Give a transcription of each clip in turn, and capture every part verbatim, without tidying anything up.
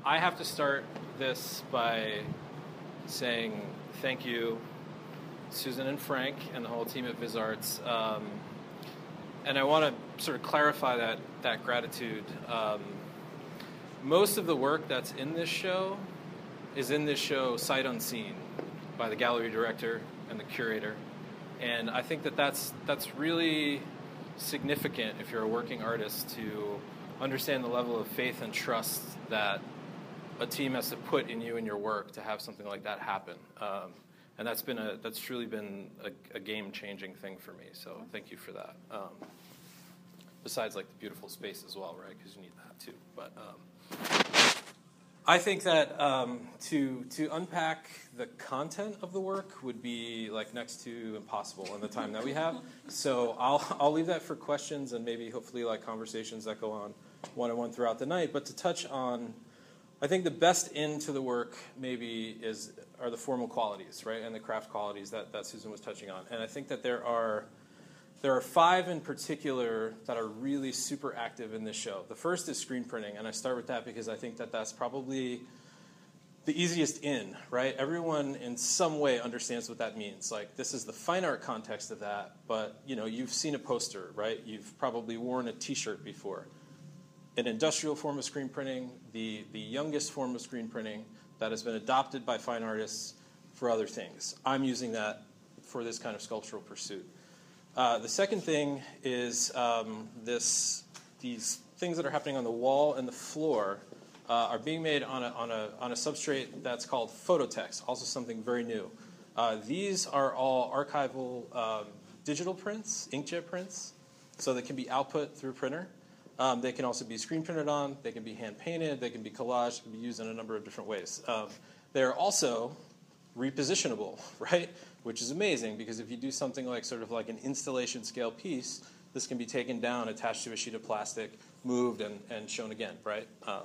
I have to start this by saying thank you, Susan and Frank, and the whole team at VisArts. Um, and I want to sort of clarify that that gratitude. Um, most of the work that's in this show is in this show sight unseen by the gallery director and the curator. And I think that that's, that's really significant if you're a working artist to understand the level of faith and trust that a team has to put in you and your work to have something like that happen. Um, and that's been a that's truly been a, a game-changing thing for me. So thank you for that. Um, besides, like the beautiful space as well, right? Because you need that too. But um, I think that um, to to unpack the content of the work would be like next to impossible in the time that we have. So I'll I'll leave that for questions and maybe hopefully like conversations that go on one-on-one throughout the night. But to touch on, I think the best into the work maybe is are the formal qualities, right, and the craft qualities that, that Susan was touching on. And I think that there are there are five in particular that are really super active in this show. The first is screen printing, and I start with that because I think that that's probably the easiest in, right? Everyone in some way understands what that means. Like, this is the fine art context of that, but you know, you've seen a poster, right? You've probably worn a T-shirt before. An industrial form of screen printing, the, the youngest form of screen printing that has been adopted by fine artists for other things. I'm using that for this kind of sculptural pursuit. Uh, the second thing is um, this, these things that are happening on the wall and the floor uh, are being made on a, on, a, on a substrate that's called phototext, also something very new. Uh, these are all archival um, digital prints, inkjet prints, so they can be output through printer. Um, they can also be screen printed on, they can be hand painted, they can be collaged, they can be used in a number of different ways. Um, they're also repositionable, right? Which is amazing because if you do something like sort of like an installation scale piece, this can be taken down, attached to a sheet of plastic, moved, and, and shown again, right? Um,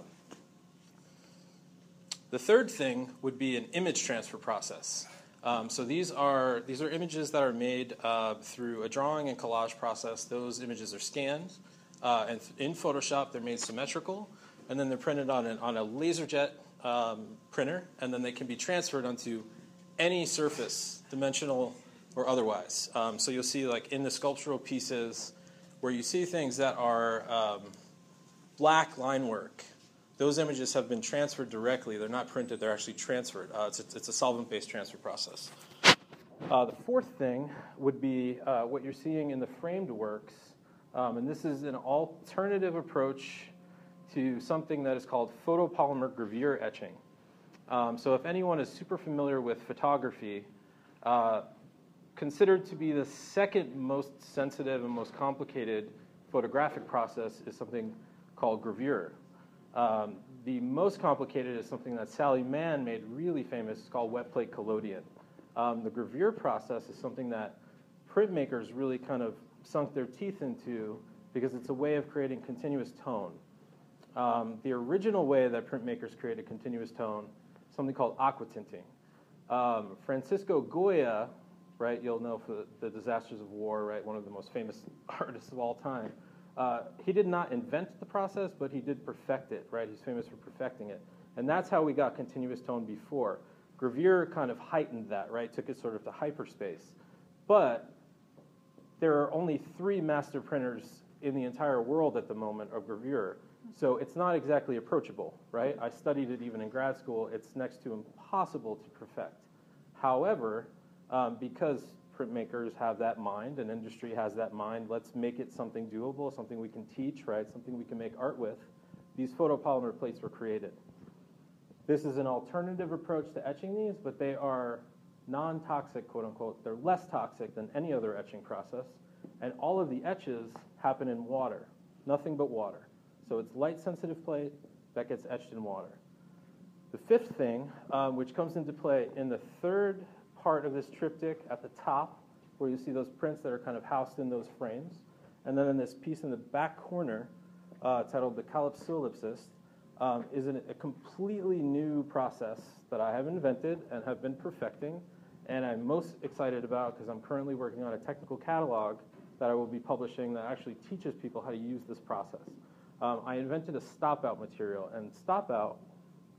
the third thing would be an image transfer process. Um, so these are these are images that are made uh, through a drawing and collage process. Those images are scanned. Uh, and in Photoshop, they're made symmetrical, and then they're printed on, an, on a LaserJet um, printer, and then they can be transferred onto any surface, dimensional or otherwise. Um, so you'll see, like, in the sculptural pieces where you see things that are um, black line work, those images have been transferred directly. They're not printed. They're actually transferred. Uh, it's, a, it's a solvent-based transfer process. Uh, the fourth thing would be uh, what you're seeing in the framed works. Um, and this is an alternative approach to something that is called photopolymer gravure etching. Um, so if anyone is super familiar with photography, uh, considered to be the second most sensitive and most complicated photographic process is something called gravure. Um, the most complicated is something that Sally Mann made really famous. It's called wet plate collodion. Um, the gravure process is something that printmakers really kind of sunk their teeth into because it's a way of creating continuous tone. Um, the original way that printmakers created continuous tone is something called aqua tinting. Um, Francisco Goya, right, you'll know for the, the Disasters of War, right, one of the most famous artists of all time. Uh, he did not invent the process, but he did perfect it, right? He's famous for perfecting it. And that's how we got continuous tone before. Gravure kind of heightened that, right, took it sort of to hyperspace. But there are only three master printers in the entire world at the moment of gravure. So it's not exactly approachable, right? I studied it even in grad school. It's next to impossible to perfect. However, um, because printmakers have that mind and industry has that mind, let's make it something doable, something we can teach, right? Something we can make art with. These photopolymer plates were created. This is an alternative approach to etching these, but they are non-toxic, quote unquote. They're less toxic than any other etching process. And all of the etches happen in water, nothing but water. So it's light sensitive plate that gets etched in water. The fifth thing, um, which comes into play in the third part of this triptych at the top, where you see those prints that are kind of housed in those frames. And then in this piece in the back corner, uh, titled the calypsoellipsis, um, is an, a completely new process that I have invented and have been perfecting, and I'm most excited about because I'm currently working on a technical catalog that I will be publishing that actually teaches people how to use this process. Um, I invented a stop-out material, and stop-out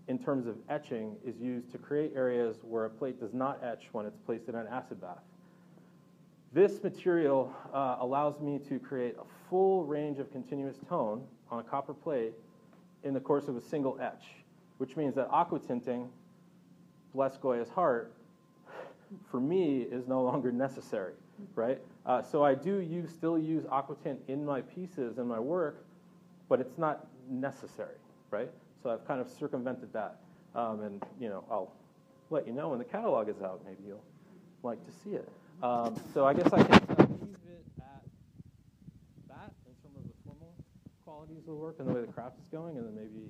in terms of etching, is used to create areas where a plate does not etch when it's placed in an acid bath. This material uh, allows me to create a full range of continuous tone on a copper plate in the course of a single etch, which means that aqua tinting, bless Goya's heart, for me is no longer necessary, right? Uh, so I do use, still use aqua tint in my pieces and my work, but it's not necessary, right? So I've kind of circumvented that. Um, and, you know, I'll let you know when the catalog is out. Maybe you'll like to see it. Um, so I guess I can uh, leave it at that in terms of the formal qualities of the work and the way the craft is going, and then maybe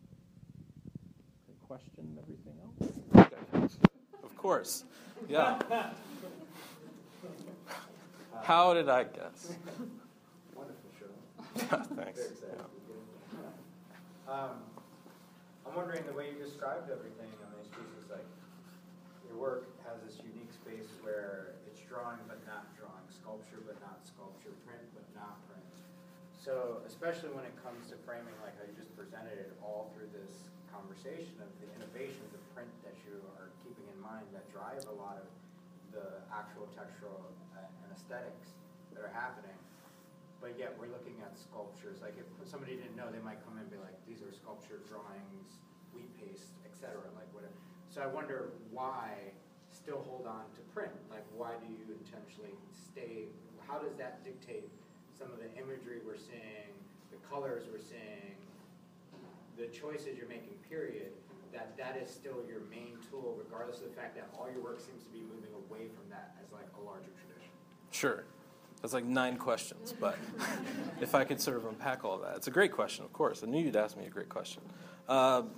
question everything else. Okay. Of course. Yeah. How did I guess? Wonderful show. Yeah, thanks. Very excited. Yeah. Um, I'm wondering the way you described everything on these pieces, like your work has this unique space where it's drawing but not drawing, sculpture but not sculpture, print but not print. So especially when it comes to framing, like how you just presented it all through this conversation of the innovations of print that you are keeping in mind that drive a lot of the actual textural uh, and aesthetics that are happening. But yet we're looking at sculptures. Like if somebody didn't know, they might come in and be like, these are sculpture drawings, wheat paste, et cetera, like whatever. So I wonder why still hold on to print? Like why do you intentionally stay, how does that dictate some of the imagery we're seeing, the colors we're seeing, the choices you're making, period, that that is still your main tool, regardless of the fact that all your work seems to be moving away from that as like a larger tradition? Sure. That's like nine questions, but if I could sort of unpack all of that. It's a great question, of course. I knew you'd ask me a great question. Um,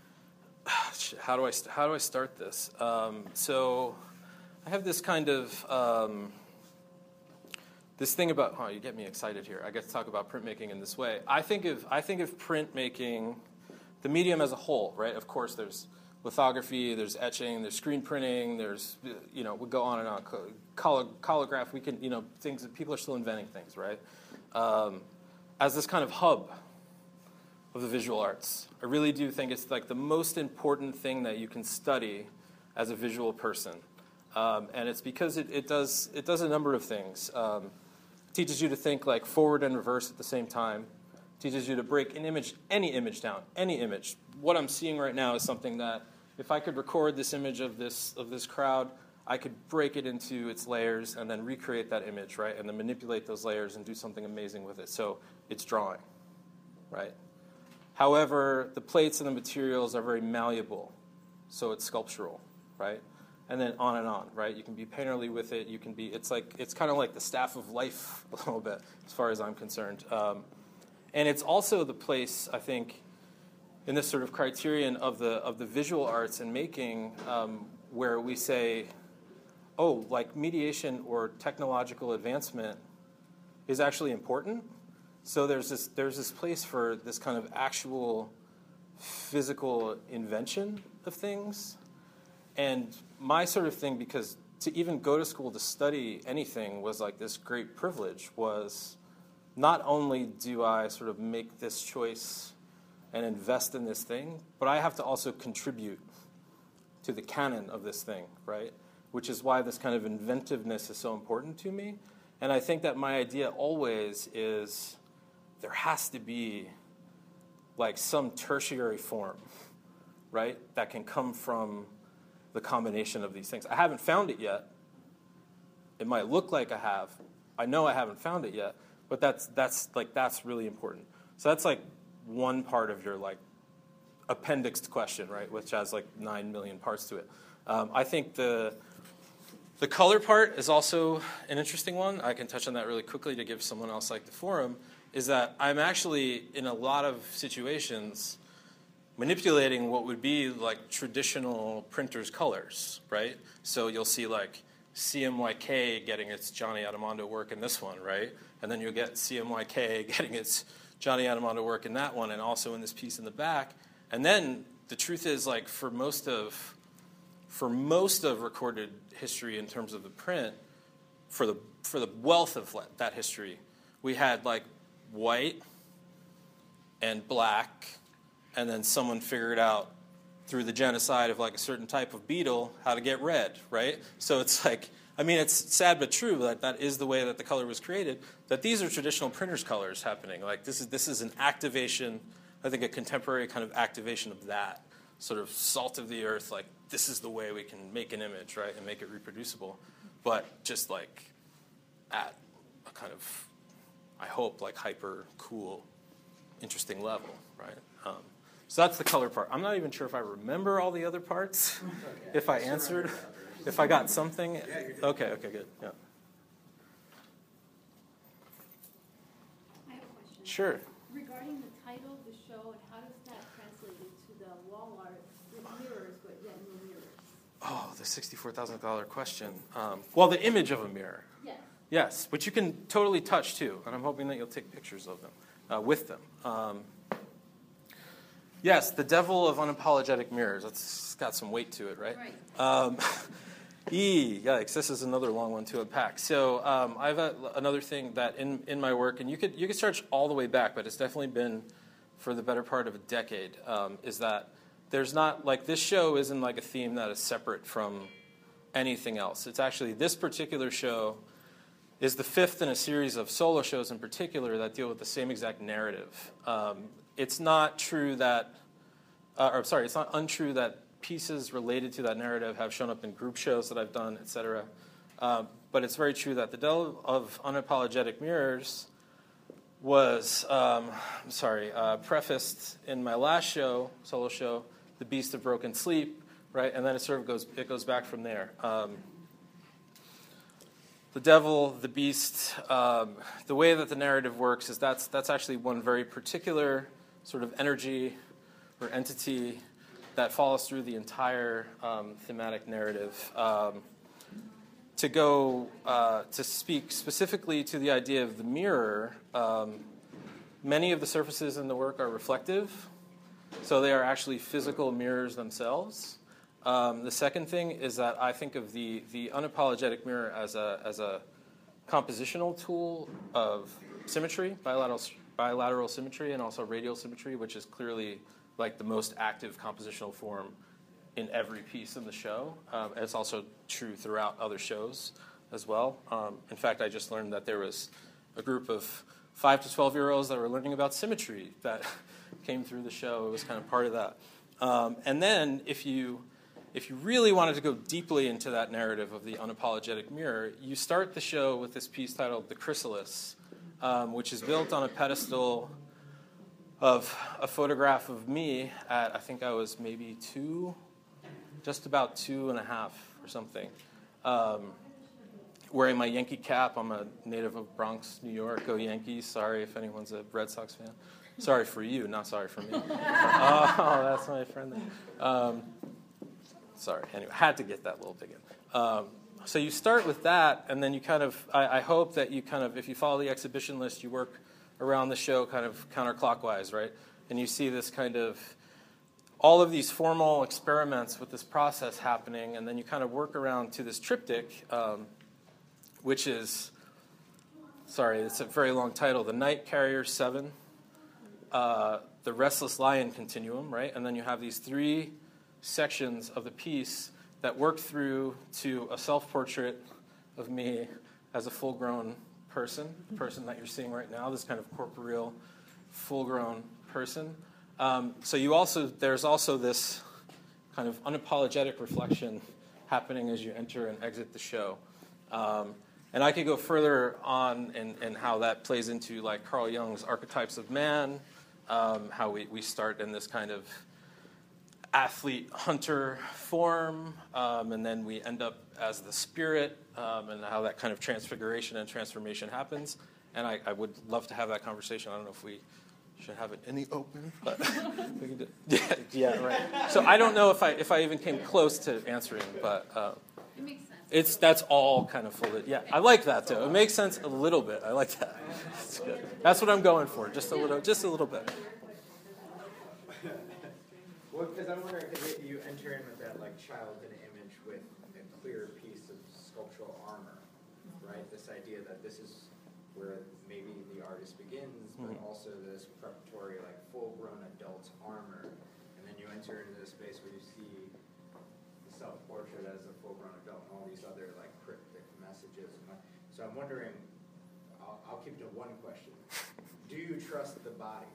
how do I how do I start this? Um, so I have this kind of um, this thing about. Oh, you get me excited here. I get to talk about printmaking in this way. I think of I think of printmaking, the medium as a whole, right? Of course, there's lithography, there's etching, there's screen printing, there's, you know, we go on and on. Col- Colograph, we can, you know, things that people are still inventing things, right? Um, as this kind of hub of the visual arts. I really do think it's like the most important thing that you can study as a visual person. Um, and it's because it, it does it does a number of things. Um, it teaches you to think like forward and reverse at the same time. It teaches you to break an image, any image down, any image. What I'm seeing right now is something that if I could record this image of this of this crowd, I could break it into its layers and then recreate that image, right? And then manipulate those layers and do something amazing with it. So it's drawing, right? However, the plates and the materials are very malleable, so it's sculptural, right? And then on and on, right? You can be painterly with it. You can be. It's like it's kind of like the staff of life a little bit, as far as I'm concerned. Um, and it's also the place, I think, in this sort of criterion of the of the visual arts and making, um, where we say, oh, like mediation or technological advancement is actually important. So there's this there's this place for this kind of actual physical invention of things. And my sort of thing, because to even go to school to study anything was like this great privilege, was not only do I sort of make this choice and invest in this thing, but I have to also contribute to the canon of this thing, right? Which is why this kind of inventiveness is so important to me. And I think that my idea always is there has to be like some tertiary form, right, that can come from the combination of these things. I haven't found it yet. It might look like I have. I know I haven't found it yet, but that's that's like that's really important. So that's like one part of your like appendix question, right, which has like nine million parts to it. Um, I think the the color part is also an interesting one. I can touch on that really quickly to give someone else like the forum. Is that I'm actually in a lot of situations manipulating what would be like traditional printers' colors, right? So you'll see like C M Y K getting its Johnny Adamando work in this one, right? And then you'll get C M Y K getting its Johnny Adamando work in that one, and also in this piece in the back. And then the truth is, like for most of for most of recorded history in terms of the print, for the for the wealth of that history, we had like white and black, and then someone figured out through the genocide of like a certain type of beetle how to get red, right? So it's like, I mean, it's sad but true that that is the way that the color was created, that these are traditional printers' colors happening. Like this is, this is an activation, I think a contemporary kind of activation of that sort of salt of the earth, like this is the way we can make an image, right, and make it reproducible. But just like at a kind of, I hope, like hyper cool, interesting level, right? Um, so that's the color part. I'm not even sure if I remember all the other parts, okay. If I answered. If I got something, okay, okay, good, yeah. I have a question. Sure. Regarding the title of the show, and how does that translate into the wall art with mirrors, but yet no mirrors? Oh, the sixty-four thousand dollars question. Um, well, the image of a mirror. Yes. Yes, which you can totally touch too, and I'm hoping that you'll take pictures of them, uh, with them. Um, yes, the devil of unapologetic mirrors. That's got some weight to it, right? Right. Um, E, yikes, this is another long one to unpack. So um, I have a, another thing that in, in my work, and you could you could search all the way back, but it's definitely been for the better part of a decade, um, is that there's not, like this show isn't like a theme that is separate from anything else. It's actually, this particular show is the fifth in a series of solo shows in particular that deal with the same exact narrative. Um, it's not true that, uh, or sorry, it's not untrue that pieces related to that narrative have shown up in group shows that I've done, et cetera. Um, but it's very true that the Devil of Unapologetic Mirrors was, um, I'm sorry, uh, prefaced in my last show, solo show, The Beast of Broken Sleep, right? And then it sort of goes, it goes back from there. Um, the devil, the beast, um, the way that the narrative works is that's that's actually one very particular sort of energy or entity that follows through the entire um, thematic narrative. Um, to go uh, to speak specifically to the idea of the mirror, um, many of the surfaces in the work are reflective, so they are actually physical mirrors themselves. Um, the second thing is that I think of the the unapologetic mirror as a as a compositional tool of symmetry, bilateral bilateral symmetry, and also radial symmetry, which is clearly like the most active compositional form in every piece in the show. Um, and it's also true throughout other shows as well. Um, in fact, I just learned that there was a group of five to twelve-year-olds that were learning about symmetry that came through the show. It was kind of part of that. Um, and then if you if you really wanted to go deeply into that narrative of the unapologetic mirror, you start the show with this piece titled The Chrysalis, um, which is built on a pedestal of a photograph of me at, I think I was maybe two, just about two and a half or something, um, wearing my Yankee cap. I'm a native of Bronx, New York. Go Yankees. Sorry if anyone's a Red Sox fan. Sorry for you, not sorry for me. Oh, that's my friend there. Um, sorry. Anyway, had to get that little dig in. Um, so you start with that, and then you kind of, I, I hope that you kind of, if you follow the exhibition list, you work around the show kind of counterclockwise, right? And you see this kind of, all of these formal experiments with this process happening, and then you kind of work around to this triptych, um, which is, sorry, it's a very long title, The Night Carrier seven, uh, The Restless Lion Continuum, right? And then you have these three sections of the piece that work through to a self-portrait of me as a full-grown person, the person that you're seeing right now, this kind of corporeal, full-grown person. Um, so you also, there's also this kind of unapologetic reflection happening as you enter and exit the show. Um, and I could go further on in, in how that plays into like Carl Jung's archetypes of man, um, how we, we start in this kind of athlete-hunter form, um, and then we end up as the spirit, um, and how that kind of transfiguration and transformation happens. And I, I would love to have that conversation. I don't know if we should have it in the open, but we can do it. Yeah, yeah, right. So I don't know if I if I even came close to answering, but uh, It makes sense. it's that's all kind of folded. Yeah, I like that too. It makes sense a little bit. I like that. That's good. That's what I'm going for. Just a little, just a little bit. Well, because I'm wondering, because you enter in with that like child in an image with a clear piece of sculptural armor, right? This idea that this is where maybe the artist begins, but Mhm. also this preparatory, like full-grown adult armor, and then you enter into this space where you see the self-portrait as a full-grown adult and all these other like cryptic messages. So I'm wondering, I'll, I'll keep it to one question. Do you trust the body?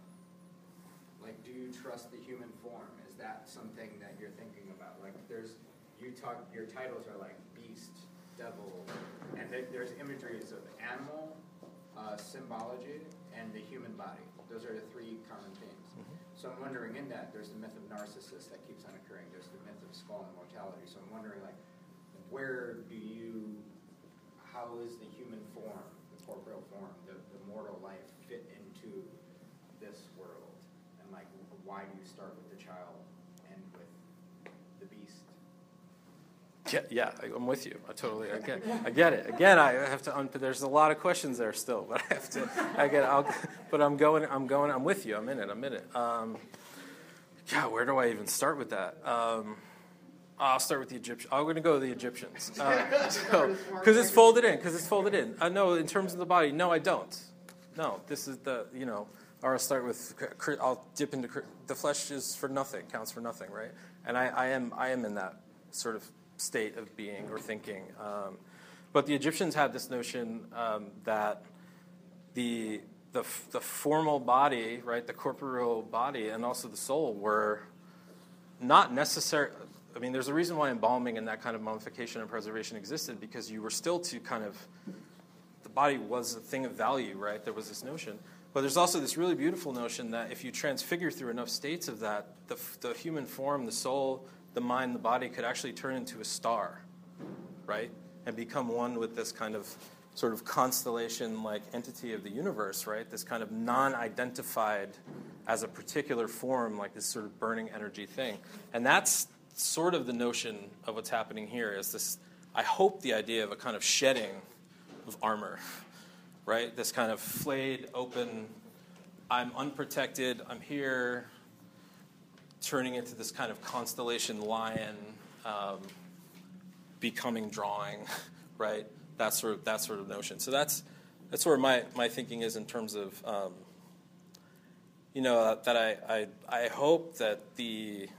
Like, do you trust the human form? Is that something that you're thinking about? Like, there's, you talk, your titles are like beast, devil, and there, there's imageries of animal, uh, symbology, and the human body. Those are the three common themes. Mm-hmm. So I'm wondering, in that, there's the myth of Narcissus that keeps on occurring. There's the myth of skull and mortality. So I'm wondering, like, where do you, how is the human form, the corporeal form, the, the mortal life fit into this world? And, like, why do you start with the child and with the beast? Yeah, yeah, I- I'm with you. I totally, I get, I get it. Again, I have to. Un- there's a lot of questions there still, but I have to. I get. It. I'll, but I'm going. I'm going. I'm with you. I'm in it. I'm in it. Um, God, where do I even start with that? Um, I'll start with the Egyptians. I'm going to go with the Egyptians. Uh, so, because it's folded in. Because it's folded in. Uh, no, in terms of the body, no, I don't. No, this is the. You know, or I'll start with. I'll dip into the flesh is for nothing. Counts for nothing, right? And I, I am. I am in that sort of state of being or thinking. Um, but the Egyptians had this notion um, that the, the the formal body, right, the corporeal body, and also the soul were not necessary. I mean, there's a reason why embalming and that kind of mummification and preservation existed, because you were still to kind of, the body was a thing of value, right? There was this notion. But there's also this really beautiful notion that if you transfigure through enough states of that, the, the human form, the soul, the mind, the body could actually turn into a star, right? And become one with this kind of sort of constellation-like entity of the universe, right? This kind of non-identified as a particular form, like this sort of burning energy thing. And that's sort of the notion of what's happening here, is this, I hope, the idea of a kind of shedding of armor, right? This kind of flayed, open, I'm unprotected, I'm here, turning into this kind of constellation lion, um, becoming drawing, right? That sort of that sort of notion. So that's that's where my, my thinking is in terms of, um, you know, uh, that I, I I hope that the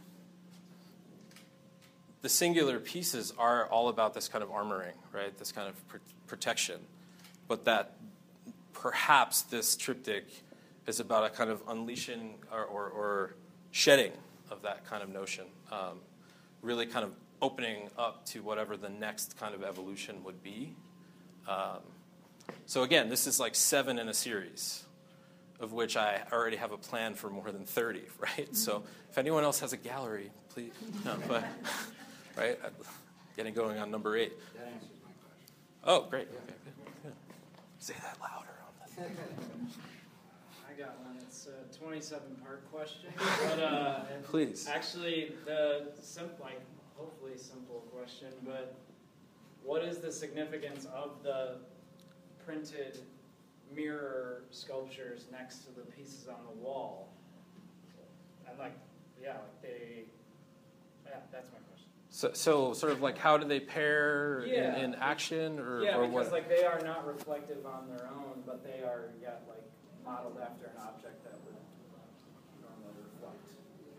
the singular pieces are all about this kind of armoring, right? This kind of pr- protection, but that perhaps this triptych is about a kind of unleashing or, or, or shedding of that kind of notion, um, really kind of opening up to whatever the next kind of evolution would be. Um, so again, this is like seven in a series, of which I already have a plan for more than thirty, right? So if anyone else has a gallery, please, no, but, right, getting going on number eight. That answers my question. Oh, great. Okay, good, good. Say that louder on the thing. I got one. It's a twenty-seven part question, but uh, Please. actually, the sim- like hopefully simple question. But what is the significance of the printed mirror sculptures next to the pieces on the wall? And like, yeah, like they, yeah, that's my question. So, so sort of like, how do they pair Yeah. in, in action, or, Yeah, or because what? like they are not reflective on their own, but they are yet like modeled after an object that would normally reflect.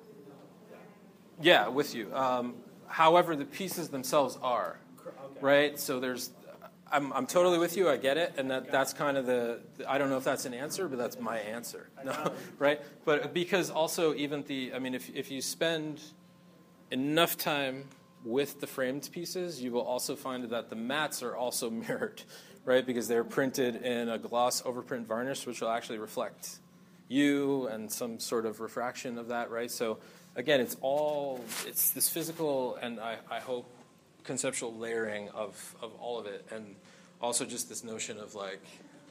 Yeah, with you. Um, however, the pieces themselves are, Okay. right? So there's, I'm, I'm totally with you. I get it, and that, that's kind of the. I don't know if that's an answer, but that's my answer. No, right? But because also even the, I mean, if if you spend enough time with the framed pieces, you will also find that the mats are also mirrored, right? Because they're printed in a gloss overprint varnish, which will actually reflect you and some sort of refraction of that, right? So again, it's all, it's this physical and I, I hope conceptual layering of, of all of it. And also just this notion of like,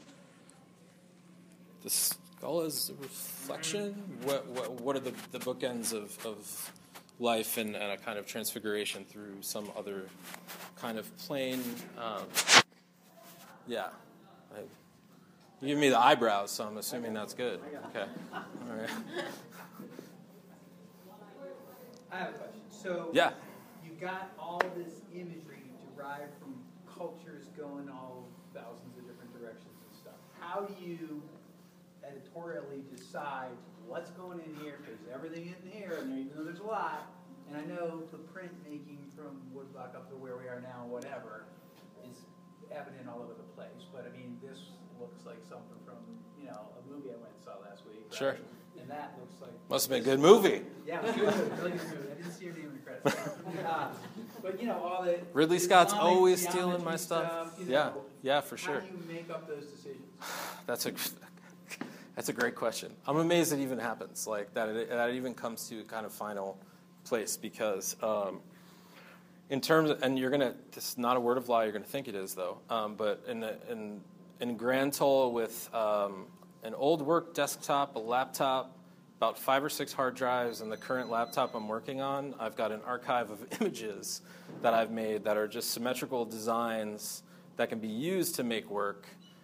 the skull is a reflection? What, what, what are the, the bookends of, of life and, and a kind of transfiguration through some other kind of plane? Um, yeah. I, you give me the eyebrows, so I'm assuming that's good. Okay. All right. I have a question. So Yeah. you've got all this imagery derived from cultures going all thousands of different directions and stuff. How do you editorially decide what's going in here, because everything in here, and even though there's a lot, and I know the print making from woodblock up to where we are now, whatever, is evident all over the place. But I mean, this looks like something from, you know, a movie I went and saw last week. Right? Sure. And that looks like... Must have been a good movie. Yeah, it was good. Really good movie. I didn't see your name in the credits. uh, but, you know, all the... Ridley Scott's Islamic always stealing my geometry stuff. you know, Yeah, yeah, for How sure. do you make up those decisions? That's a that's a great question. I'm amazed it even happens, like that. It, that it even comes to a kind of final place because, um, in terms of, and you're gonna. This is not a word of lie. You're gonna think it is though. Um, but in the, in in Grand Toll with um, an old work desktop, a laptop, about five or six hard drives, and the current laptop I'm working on, I've got an archive of images that I've made that are just symmetrical designs that can be used to make work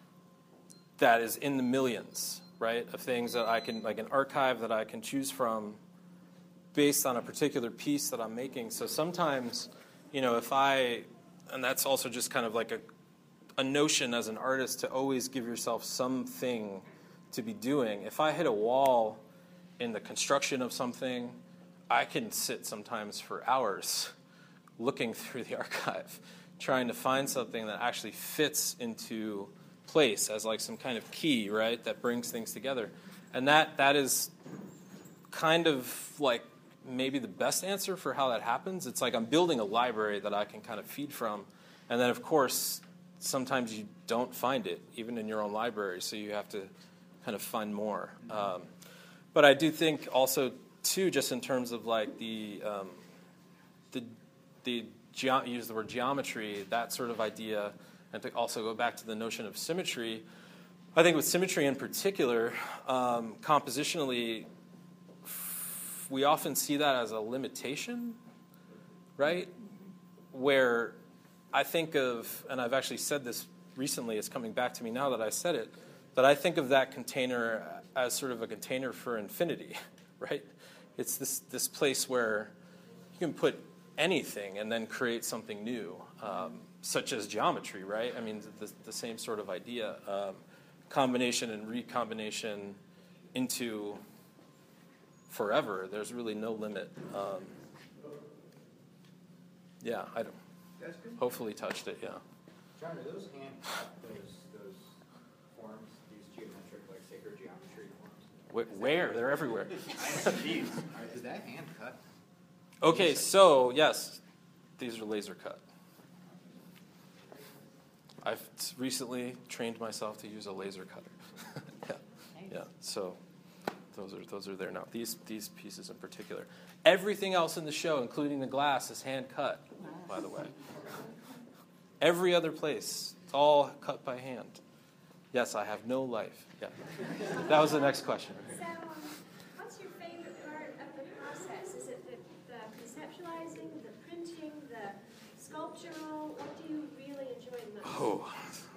that is in the millions, right, of things that I can, like an archive that I can choose from based on a particular piece that I'm making. So sometimes, you know, if I, and that's also just kind of like a, a notion as an artist to always give yourself something to be doing. If I hit a wall in the construction of something, I can sit sometimes for hours looking through the archive, trying to find something that actually fits into place as like some kind of key, right, that brings things together. And that that is kind of like maybe the best answer for how that happens. It's like I'm building a library that I can kind of feed from. And then, of course, sometimes you don't find it, even in your own library, so you have to kind of find more. Um, but I do think also, too, just in terms of like the, um, the, the ge- use the word geometry, that sort of idea, and to also go back to the notion of symmetry, I think with symmetry in particular, um, compositionally, f- we often see that as a limitation, right? Where I think of, and I've actually said this recently, it's coming back to me now that I said it, that I think of that container as sort of a container for infinity, right? It's this, this place where you can put anything and then create something new. Um, such as geometry, right? I mean, the, the same sort of idea. Um, combination and recombination into forever. There's really no limit. Um, yeah, I don't. That's good. Hopefully touched it, yeah. John, are those hand cut, those, those forms, these geometric, like sacred geometry forms? Wh- Where? They're everywhere. Jeez. Is that hand cut? Okay, so, yes, these are laser cut. I've recently trained myself to use a laser cutter. yeah, yeah. So those are those are there now. These these pieces in particular. Everything else in the show, including the glass, is hand cut. By the way, every other place, it's all cut by hand. Yes, I have no life. Yeah, that was the next question. So, um, what's your favorite part of the process? Is it the, the conceptualizing, the printing, the sculptural? What do you really enjoy the most? Oh.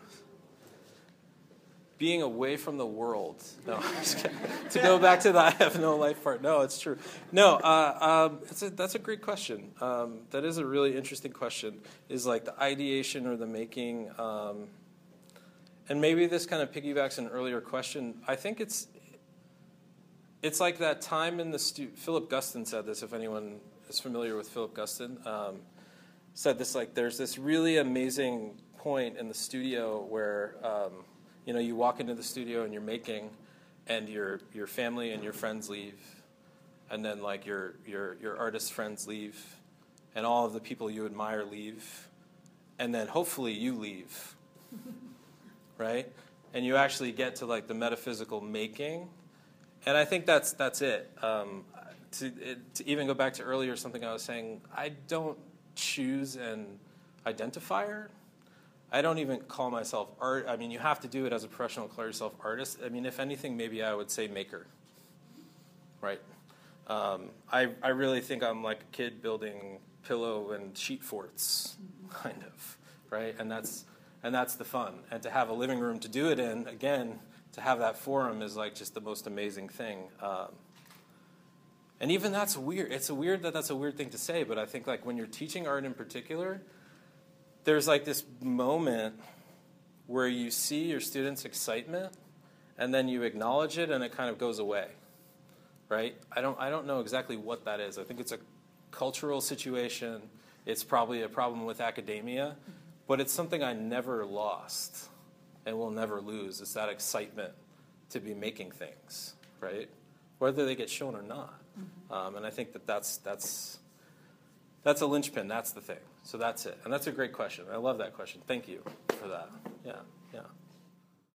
Being away from the world. No, I'm just kidding. To go back to the I have no life part. No, it's true. No, uh, um, it's a, that's a great question. Um, that is a really interesting question. Is like the ideation or the making. Um, and maybe this kind of piggybacks an earlier question. I think it's it's like that time in the stu- Philip Guston said this. If anyone is familiar with Philip Guston, um, said this like there's this really amazing point in the studio where. Um, You know, you walk into the studio and you're making, and your your family and your friends leave, and then like your your your artist friends leave, and all of the people you admire leave, and then hopefully you leave, right? And you actually get to like the metaphysical making, and I think that's that's it. Um, to it, to even go back to earlier something I was saying, I don't choose an identifier. I don't even call myself art. I mean, you have to do it as a professional, call yourself artist. I mean, if anything, maybe I would say maker, right? Um, I, I really think I'm like a kid building pillow and sheet forts, kind of, right? And that's and that's the fun. And to have a living room to do it in, again, to have that forum is like just the most amazing thing. Um, and even that's weird. It's a weird that that's a weird thing to say, but I think like when you're teaching art in particular, there's like this moment where you see your students' excitement, and then you acknowledge it, and it kind of goes away. right? I don't, I don't know exactly what that is. I think it's a cultural situation. It's probably a problem with academia, but it's something I never lost and will never lose. It's that excitement to be making things, right? Whether they get shown or not. Um, and I think that that's, that's, that's a linchpin. That's the thing. So that's it. And that's a great question. I love that question. Thank you for that. Yeah, yeah.